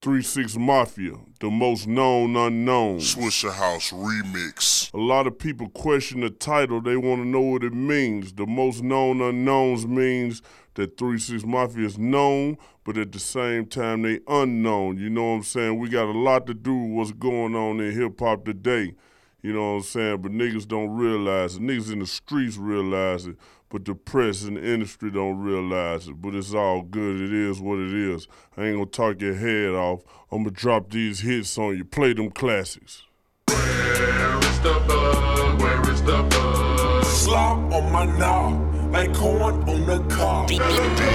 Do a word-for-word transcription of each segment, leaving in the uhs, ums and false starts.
three six Mafia, the most known unknown. Swishahouse Remix. A lot of people question the title, they want to know what it means. The most known unknowns means that three six Mafia is known, but at the same time they unknown. You know what I'm saying? We got a lot to do with what's going on in hip-hop today. You know what I'm saying? But niggas don't realize it. Niggas in the streets realize it, but the press and the industry don't realize it. But it's all good. It is what it is. I ain't gonna talk your head off. I'm gonna drop these hits on you. Play them classics. Where is the bug? Where is the bug? Slop on my knob, like corn on the cob. J.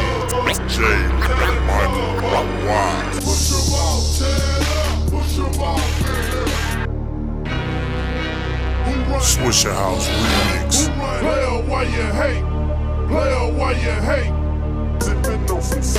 Michael Wise. Push your mouth, tear up. Push your mouth, man. Swishahouse Remix. Player, why you hate? Player, why you hate? Sippin' on some